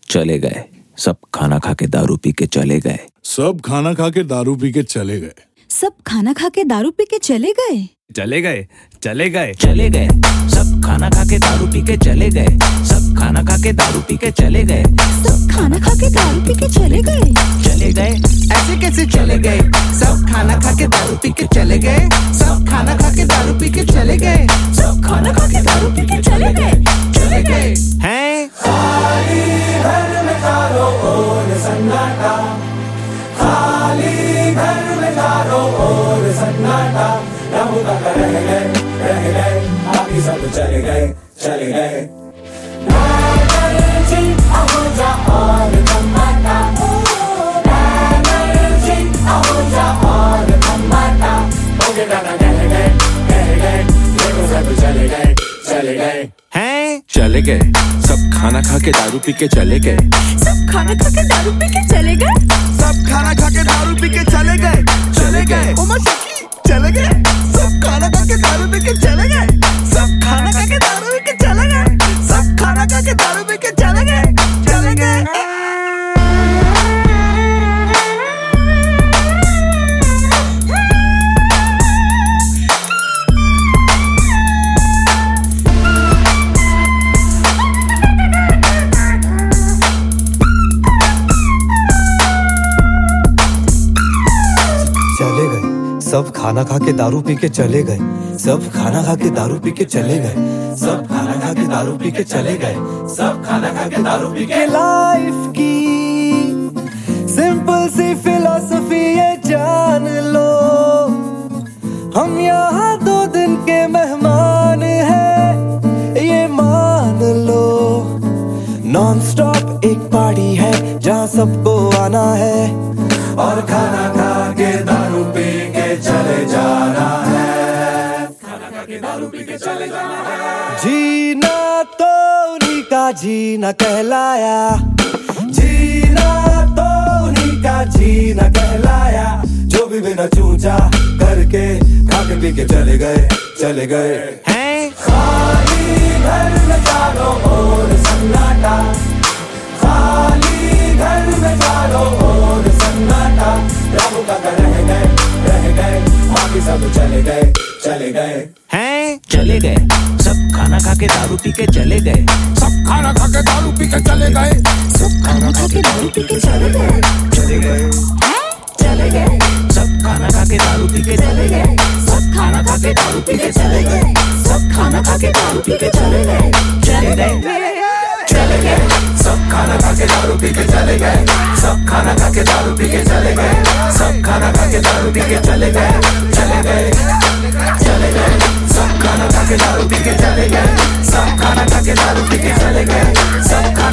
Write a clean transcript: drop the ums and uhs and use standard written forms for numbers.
चले गए। सब खाना खा के दारू पी के चले गए। सब खाना खा के दारू पी के चले गए। सब खाना खा के दारू पी के चले गए। चले गए, चले गए, चले गए। सब खाना खा के दारू पी के चले गए। सब खाना खा के दारू पी के चले गए। सब खाना खा के दारू पी के चले गए। चले गए, ऐसे कैसे चले गए? सब खाना खा के दारू पी के चले गए। सब खाना खा के दारू पी के चले गए। सब खाना खा के दारू पी के चले गए। चले गए हैं। खाली घर में चारों ओर सन्नाटा, खाली घर में चारों ओर सन्नाटा। रब तक रह गए, बाकी सब चले गए, चले गए। एनर्जी आहुजा और धमाका, एनर्जी आहुजा और धमाका। ओके दादा रह गए, देखो सब चले गए, चले गए हैं। चले गए, सब खाना खा के दारू पी के चले गए। सब खाना खा के दारू पी के चले गए। सब खाना खा के दारू पी के चले गए। चले गए, ओ मशकी चले गए। सब खाना खा के दारू पी के चले गए। सब खाना खा के दारू पी के चले गए। सब खाना खा के दारू पी के चले गए, चले गए। चले गए, सब खाना खा के दारू पी के चले गए। सब खाना खा के दारू पी के चले गए। सब खाना खा के दारू पी के चले गए। सब खाना खा के दारू पी के। लाइफ की सिंपल सी फिलॉसफी ये जान लो, हम यहाँ 2 दिन के मेहमान हैं, ये मान लो। नॉन स्टॉप एक पार्टी है जहाँ सबको आना है, और खाना खा के दारू पी के चले जाना है। खाना खा के दारू पी के चले जाना है। जीना तो उन्हीं का जीना कहलाया, जीना तो उन्हीं का जीना कहलाया। जो भी बिना चूचा करके खा के पी के चले गए, चले गए हैं। खाली घर में चारों ओर सन्नाटा, खाली घर में चारों ओर सन्नाटा। रब तक रह गए, बाकी सब चले गए, चले गए हैं। चले गए, सब खाना खा के दारू पी के चले गए। सब खाना खा के दारू पी के चले गए। सब खाना खा के दारू पी के चले गए। चले गए, चले गए। सब खाना खा के दारू पी के चले गए। सब खाना खा के दारू पी के चले गए। सब खाना खा के दारू पी के चले गए। चले गए, चले गए। सब खाना खा के दारू पी के चले गए। सब खाना खा के दारू पी के चले गए। सब खाना खा के दारू पी के चले गए, चले गए, चले गए। सब खाना खा के दारू पी के चले गए। सब खाना खा के दारू पी के चले गए। सब